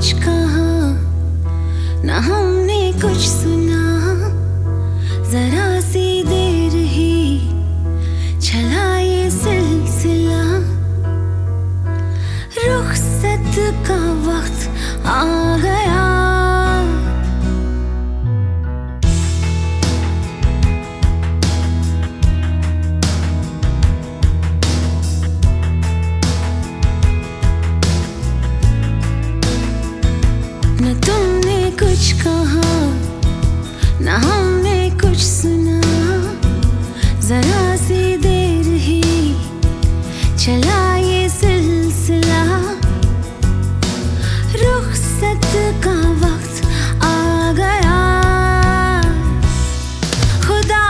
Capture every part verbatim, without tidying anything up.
कुछ कहा, ना हमने कुछ सुना। जरा सी देर ही चला ये सिलसिला, रुखसत का वक्त आ गया। न तुमने कुछ कहा, न हमने कुछ सुना। जरा सी देर ही चला ये सिलसिला, रुखसत का वक्त आ गया। खुदा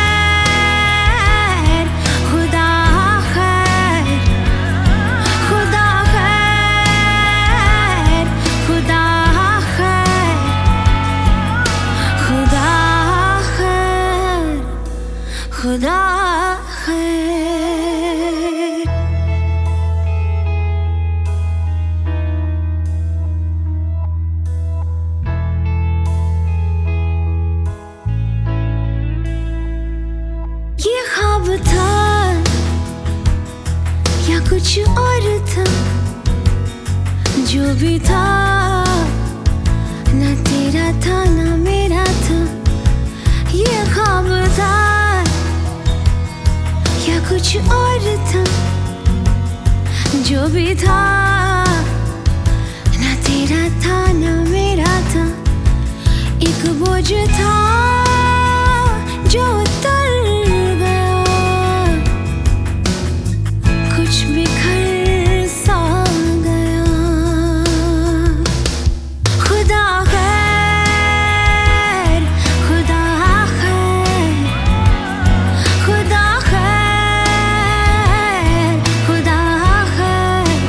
खैर, खुदा खैर, खुदा खैर, खुदा खुदा खैर। ये ख्वाब था या कुछ और था, जो भी था ना तेरा था ना मेरा था। ये ख्वाब था या कुछ और था, जो भी था ना तेरा था ना मेरा था। एक बोझ था जो उतर गया, कुछ बिखर सा गया। खुदा खैर, खुदा खैर, खुदा खैर, खुदा खैर,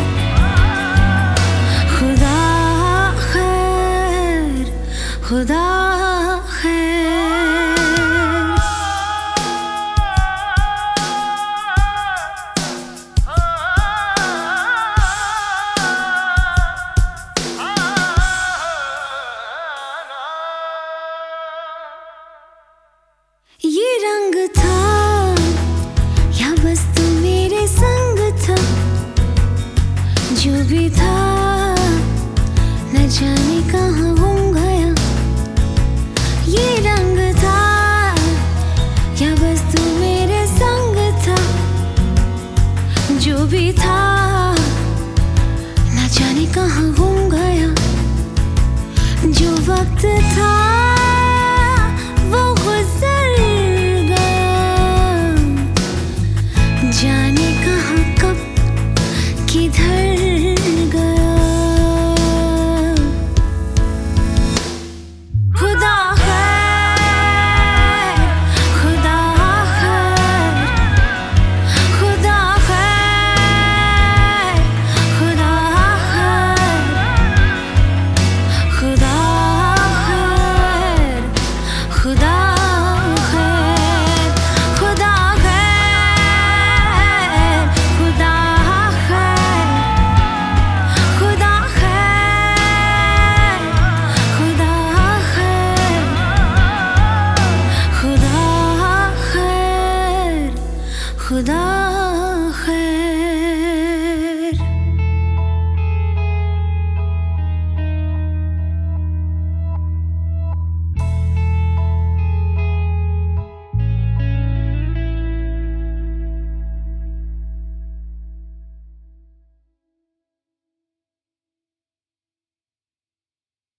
खुदा खैर, खुदा खैर। ये रंग था या बस तू मेरे संग था, जो भी था न जाने कहाँ गुम गया। ये रंग था या बस तू मेरे संग था, जो भी था न जाने कहाँ गुम गया। जो वक्त था वो गुजर गया, जाने कहाँ कब किधर गया। खुदा खैर, खुदा खैर, खुदा खैर, खुदा खैर, खुदा खैर, खुदा खैर, खुदा खैर, खुदा खैर, खुदा खैर, खुदा खैर, खुदा खैर, खुदा खैर।